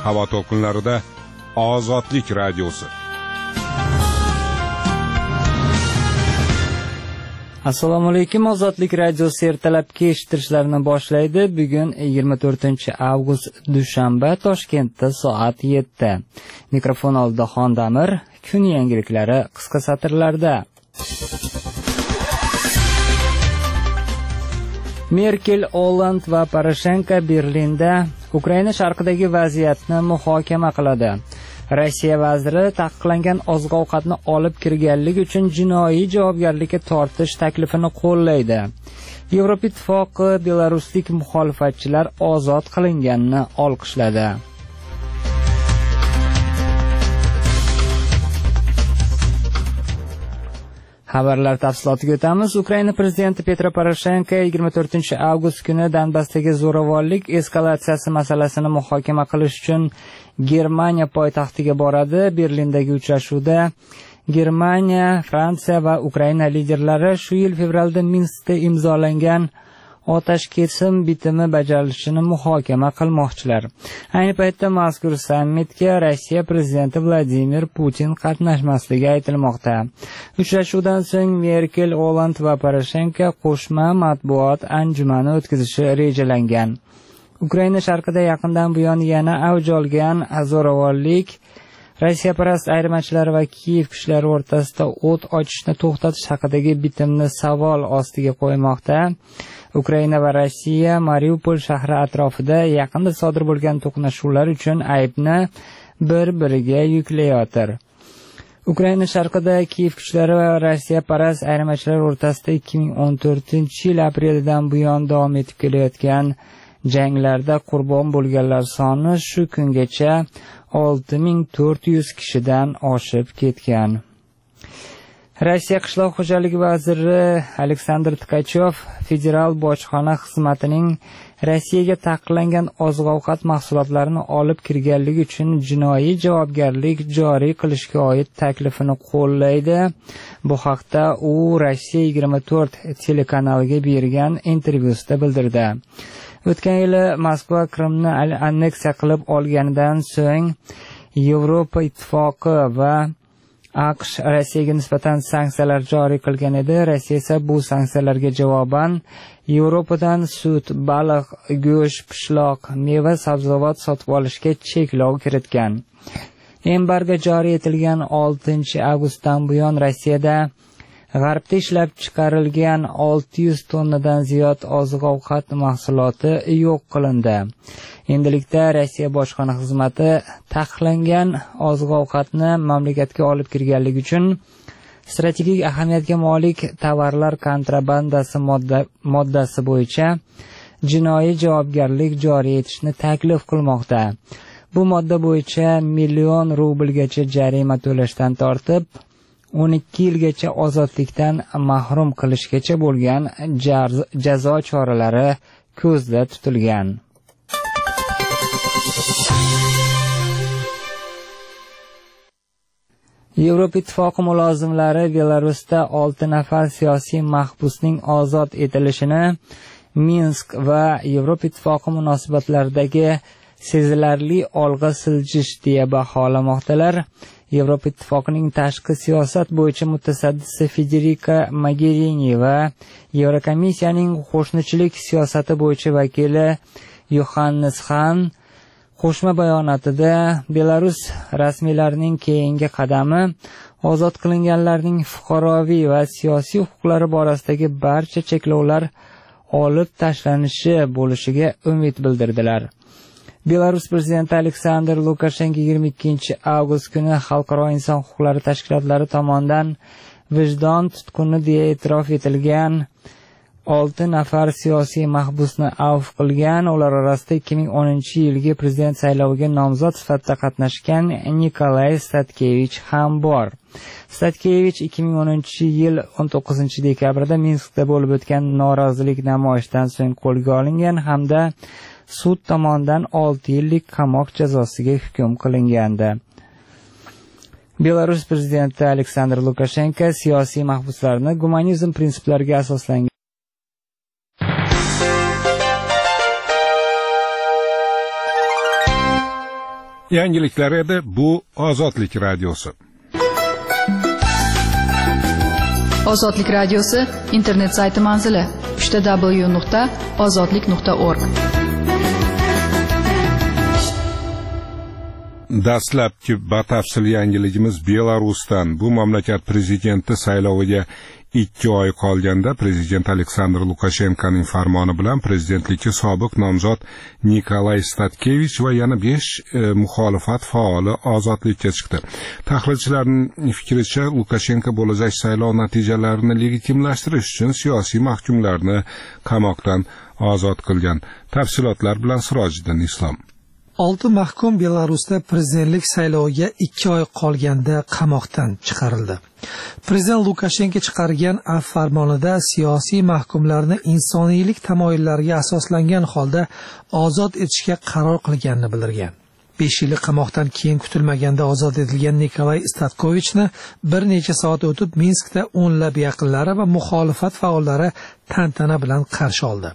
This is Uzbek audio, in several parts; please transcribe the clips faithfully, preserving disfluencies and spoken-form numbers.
havo to'lqinlarida Ozodlik radiosi. Assalomu alaykum. Ozodlik radiosi ertalabki eshittirishlarni boshlaydi. Bugun yigirma to'rtinchi avgust dushanba, Toshkentda soat yetti. Mikrofon oldida Xondamir. Kun yangiliklari qisqa satrlarda. Merkel, Olland va Poroshenko Berlinda Ukraina sharqidagi vaziyatni muhokama qiladi. Rossiya vaziri taqiqlangan oziq-ovqatni olib kirganlik uchun jinoiy javobgarlikka tortish taklifini qo'llaydi. Yevropa Ittifoqi belaruslik muxolifatchilar ozod qilinganini olqishladi. Xabarlar tafsilotiga o'tamiz. Ukraina prezidenti Petro Poroshenko yigirma to'rtinchi avgust kuni Donbassdagi zo'ravonlik eskalatsiyasi masalasini muhokama qilish uchun Germaniya poytaxtiga boradi. Berlindagi uchrashuvda Germaniya, Fransiya va Ukraina liderlari shu yil fevralda Minskda imzolangan otash kesim bitimi bajarilishini muhokama qilmoqchilar. Ayni paytda mazkur sammitga Rossiya prezidenti Vladimir Putin qatnashmasligi aytilmoqda. Uchrashuvdan so'ng Merkel, Olland va Poroshenko qo'shma matbuot anjumani o'tkazishi rejalangan. Ukraina sharqida yaqindan buyon yana avj olgan zo'ravonlik Rossiyaparast ayirmachilar va Kiyev kuchlari o'rtasida o't ochishni to'xtatish haqidagi bitimni savol ostiga qo'ymoqda. Ukraina va Rossiya Mariupol shahri atrofida yaqinda sodir bo'lgan to'qnashuvlar uchun aybni bir-biriga yuklayotir. Ukraina sharqida Kiyev kuchlari va Rossiyaparast ayirmachilar o'rtasida ikki ming o'n to'rtinchi yil aprelidan buyon davom etib kelayotgan janglarda qurbon bo'lganlar soni shu kungacha olti ming to'rt yuz kishidan oshib ketgan. Rossiya qishloq xo'jaligi vaziri Aleksandr Tkachov federal bojxona xizmatining Rossiyaga taqiqlangan oziq-ovqat mahsulotlarini olib kirganligi uchun jinoiy javobgarlik joriy qilishga oid taklifini qo'llaydi. Bu haqda u Rossiya yigirma to'rt telekanaliga bergan intervyusida bildirdi. O'tgan yili Moskva Qrimni anneksiya qilib olganidan so'ng Yevropa Ittifoqi va AQSh Rossiyaga nisbatan sanksiyalar joriy qilgan edi. Rossiya esa bu sanksiyalarga javoban Yevropadan sut, baliq, go'sht, pishloq, meva, sabzavot sotib olishga cheklov kiritgan. Embargo joriy etilgan oltinchi avgustdan buyon Rossiyada G'arbda ishlab chiqarilgan olti yuz tonnadan ziyod oziq-ovqat mahsuloti yo'q qilindi. Endilikda Rossiya bojxona xizmati taqiqlangan oziq-ovqatni mamlakatga olib kirganligi uchun strategik ahamiyatga molik tovarlar kontrabandasi modda, moddasi bo'yicha jinoiy javobgarlik joriy etishni taklif qilmoqda. Bu modda bo'yicha million rublgacha jarima to'lashdan tortib o'n ikki yilgacha ozodlikdan mahrum qilishgacha bo'lgan jazo choralari ko'zda tutilgan. Yevropa Ittifoqi mulozimlari Belarusda olti nafar siyosiy mahbusning ozod etilishini Minsk va Yevropa Ittifoqi munosabatlaridagi sezilarli olg'a siljish deya baholamoqdalar. Yevropa Ittifoqining tashqi siyosat bo'yicha mutasaddisi Federika Mogherini va Yevrokomissiyaning qo'shnichilik siyosati bo'yicha vakili Yohannes Hahn qo'shma bayonotida Belarus rasmiylarining keyingi qadami ozod qilinganlarning fuqaroviy va siyosiy huquqlari borasidagi barcha cheklovlar olib tashlanishi bo'lishiga umid bildirdilar. Belarus prezidenti Aleksandr Lukashenko yigirma ikkinchi avgust kuni xalqaro inson huquqlari tashkilotlari tomonidan vijdon tutquni deya e'tirof etilgan olti nafar siyosiy mahbusni avf qilgan. Ular orasida ikki ming o'ninchi yilgi prezident sayloviga nomzod sifatida qatnashgan Nikolay Statkevich ham bor. Statkevich ikki ming o'ninchi yil o'n to'qqizinchi dekabrda Minskda bo'lib o'tgan norozilik namoyishidan so'ng qo'lga olingan hamda sud tomonidan olti yillik qamoq jazosiga hukm qilingandi. Belarus prezidenti Aleksandr Lukashenko siyosiy mahbuslarni gumanizm prinsiplariga asoslangan Yangiliklar edi, bu Ozodlik radiosi. Ozodlik radiosi internet sayti manzili w w w nuqta ozodlik nuqta org. Dastlabki batafsil yangiligimiz Belarusdan. Bu mamlakat prezidenti sayloviga ikki oy qolganda prezident Aleksandr Lukashenkoning farmoni bilan prezidentlikka sobiq nomzod Nikolay Statkevich va yana besh e, muxolifat faoli ozodlikka chiqdi. Tahlilchilarning fikricha, Lukashenko bo'lajak saylov natijalarini legitimlashtirish uchun siyosiy mahkumlarni qamoqdan ozod qilgan. Tafsilotlar bilan Sirojiddin Islom. Olti mahkum Belarusda prezidentlik sayloviga ikki oy qolganda qamoqdan chiqarildi. Prezident Lukashenko chiqargan afv farmonida siyosiy mahkumlarni insoniylik tamoyillariga asoslangan holda ozod etishga qaror qilganini bildirgan. besh yillik qamoqdan keyin kutilmaganda ozod etilgan Nikolay Statkovichni bir necha soat o'tib Minskda o'nlab yaqinlari va muxolifat faollari tantana bilan qarshi oldi.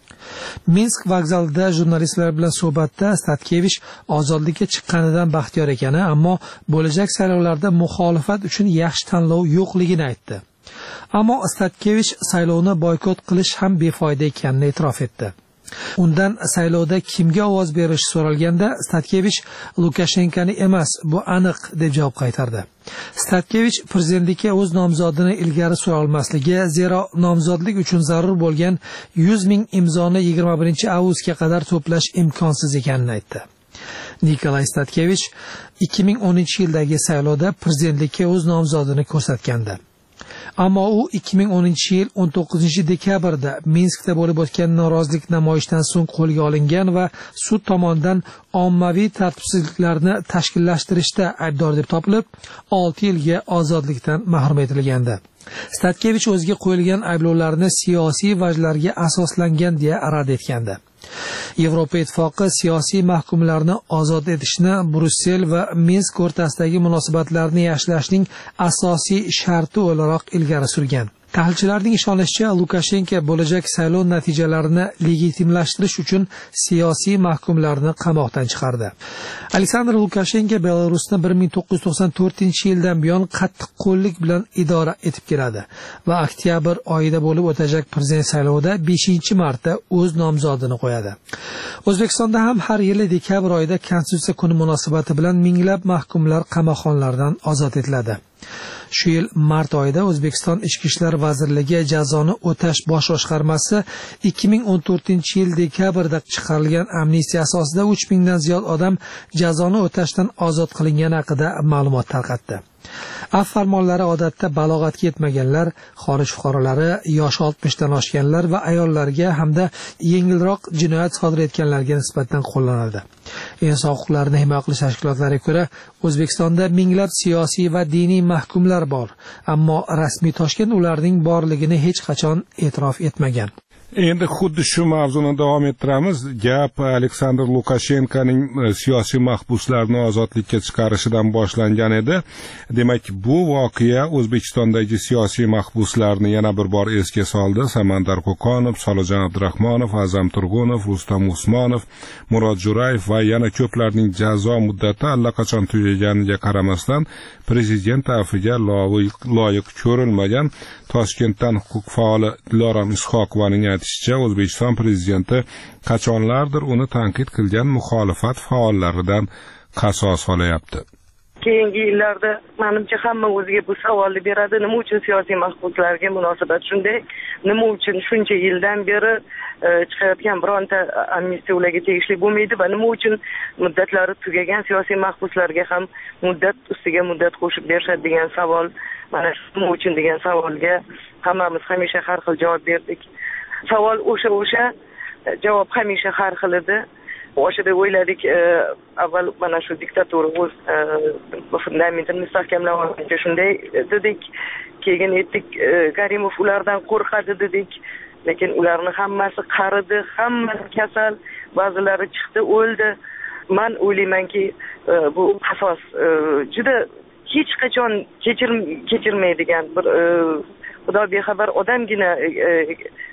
Minsk vokzalida jurnalistlar bilan suhbatda Statkevich ozodlikka chiqqanidan baxtiyor ekani, ammo bo'lajak saylovlarda muxolifat uchun yaxshi tanlov yo'qligini aytdi. Ammo Statkevich saylovni boykot qilish ham befoyda ekanini e'tirof etdi. Undan saylovda kimga ovoz berish so'ralganda Statkevich Lukashenkoni emas, bu aniq deb javob qaytardi. Statkevich prezidentlikka o'z nomzodini ilgari sura olmasligi, zero nomzodlik uchun zarur bo'lgan yuz ming imzoni yigirma birinchi avgustga qadar to'plash imkonsiz ekanini aytdi. Nikolay Statkevich ikki ming o'ninchi yildagi saylovda prezidentlikka o'z nomzodini ko'rsatgandi. Ammo u ikki ming o'ninchi yil o'n to'qqizinchi dekabrda Minskda bo'lib o'tgan norozilik namoyishidan so'ng qo'lga olingan va sud tomonidan ommaviy tartibsizliklarni tashkillashtirishda aybdor deb topilib, olti yilga ozodlikdan mahrum etilgandi. Statkevich o'ziga qo'yilgan ayblovlarni siyosiy vajlarga asoslangan deya rad etgandi. Yevropa Ittifoqi siyosiy mahkumlarni ozod etishni Brussel va Minsk o'rtasidagi munosabatlarni yaxshilashning asosiy sharti o'laroq ilgari surgan. Tahlilchilarning ishonishicha, Lukashenko bo'lajak saylov natijalarini legitimlashtirish uchun siyosiy mahkumlarni qamoqdan chiqardi. Aleksandr Lukashenko Belarusni bir ming to'qqiz yuz to'qson to'rtinchi yildan buyon qattiq qo'llik bilan idora etib keladi va oktyabr oyida bo'lib o'tajak prezident saylovida beshinchi marta o'z nomzodini qo'yadi. O'zbekistonda ham har yili dekabr oyida Konstitutsiya kuni munosabati bilan minglab mahkumlar qamoqxonalardan ozod etiladi. Shu yil mart oyida O'zbekiston Ichki ishlar vazirligi jazoni o'tash bosh boshqarmasi ikki ming o'n to'rtinchi yil dekabrda chiqarilgan amnistiya asosida uch mingdan ziyod odam jazoni o'tashdan ozod qilingani haqida ma'lumot tarqatdi. Afv farmonlari odatda balog'atga yetmaganlar, xorij fuqarolari, yoshi oltmishdan oshganlar va ayollarga hamda yengilroq jinoyat sodir etganlarga nisbatan qo'llanadi. Inson huquqlarini himoya qilish tashkilotlariga ko'ra, O'zbekistonda minglab siyosiy va diniy mahkumlar bor, ammo rasmiy Toshkent ularning borligini hech qachon e'tirof etmagan. Endi xuddi shu mavzuni davom ettiramiz. Gap Aleksandr Lukashenkoning siyosiy mahbuslarni ozodlikka chiqarishidan boshlangan edi. Demak, bu voqea O'zbekistondagi siyosiy mahbuslarni yana bir bor esga soldi. Samandar Qo'qonov, Solojon Abdurahmonov, Azam Turg'unov, Rustam Usmonov, Murod Jo'rayev va yana ko'plarning jazo muddati allaqachon tugaganiga qaramasdan prezident afiga loyiq ko'rilmagan Toshkentdan huquq faoli Dilorom Ishoqovaning aytishicha, O'zbekiston prezidenti qachonlardir uni tanqid qilgan muxolifat faollaridan qasos olyapti. Keyingi yillarda menimcha hamma o'ziga bu savolni beradi. Nima uchun siyosiy mahbuslarga munosabat shunday? Nima uchun shuncha yildan beri chiqayotgan bironta amnistiya ularga tegishli bo'lmaydi va nima uchun muddatlari tugagan siyosiy mahbuslarga ham muddat ustiga muddat qo'shib berishadi degan savol, mana nima uchun degan savolga hammamiz hamisha har xil javob berdik. Savol o'sha o'sha, javob hamisha har xil edi. O'shada o'yladik, avval mana shu diktatura o'z fundamentini mustahkamlab olguncha shunday dedik. Keyin aytdik, Karimov ulardan qo'rqadi dedik. Lekin ularni hammasi qaridi, hammasi kasal, ba'zilari chiqdi, o'ldi. Men o'ylaymanki, bu qasos juda hech qachon kechirmaydigan bir Xudo bexabar odamgina